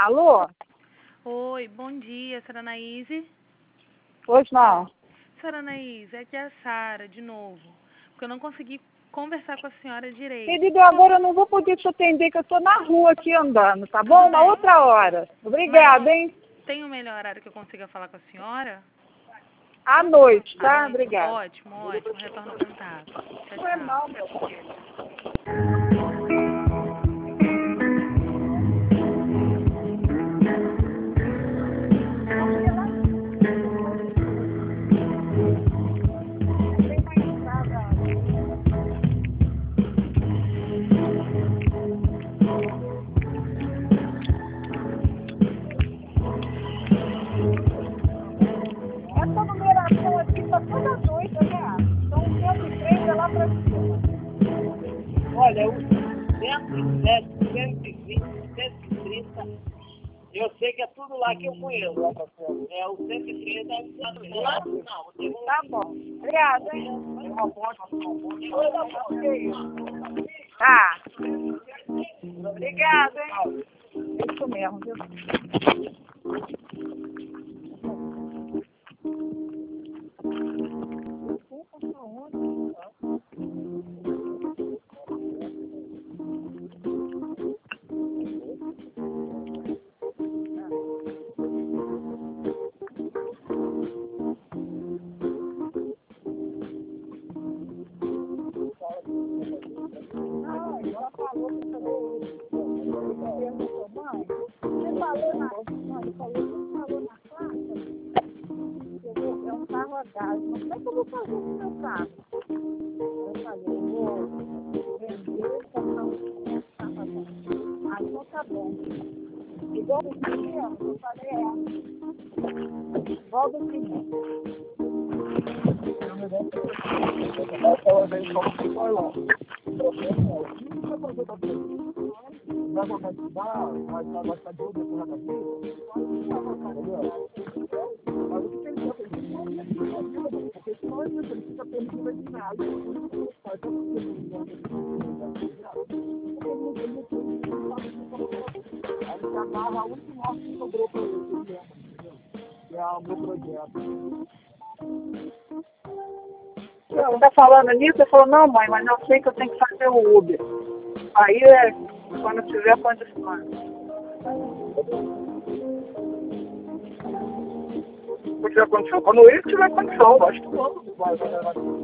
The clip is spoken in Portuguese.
Alô? Oi, bom dia, senhora Anaíse. Pois não. Senhora Anaíse, aqui é a Sara, de novo, porque eu não consegui conversar com a senhora direito. Querido, agora eu não vou poder te atender, que eu tô na rua aqui andando, tá bom? Uma outra hora. Obrigada, hein? Tem um melhor horário que eu consiga falar com a senhora? À noite, tá? À noite? Obrigada. Ótimo, ótimo. Retorno o contato. Tchau, Não é tchau. não, meu filho. Essa numeração aqui tá toda doida, né? Então, 103 é lá pra cima. Olha, o 107, 120, 130, eu sei que é tudo lá que eu conheço. É, o 130 deve ser lá no final. Tá bom. Obrigada, hein? Uma ponte. Tá. Obrigada, hein? É isso mesmo, viu? Ela falou que falou mãe, você falou na placa, é um carro a gás, mas como é que eu vou fazer com o meu carro? Eu falei, vou vender e comprar um carro a gás. Aí não tá bom. Igual do cimento, eu falei, igual do cimento. Ela veio só que foi lá. Vai estudar, vai gostar de outra coisa da vida, entendeu? Mas o que ele quer fazer? Porque só isso, ele fica perdido de nada. Aí ele agarra a última hora que sobrou para ele, que é o meu projeto. Ela está falando nisso, eu falo, não mãe, mas eu sei que eu tenho que fazer o Uber. Aí é quando tiver condições. Quando tiver condição, quando ele tiver condição, acho que não vai.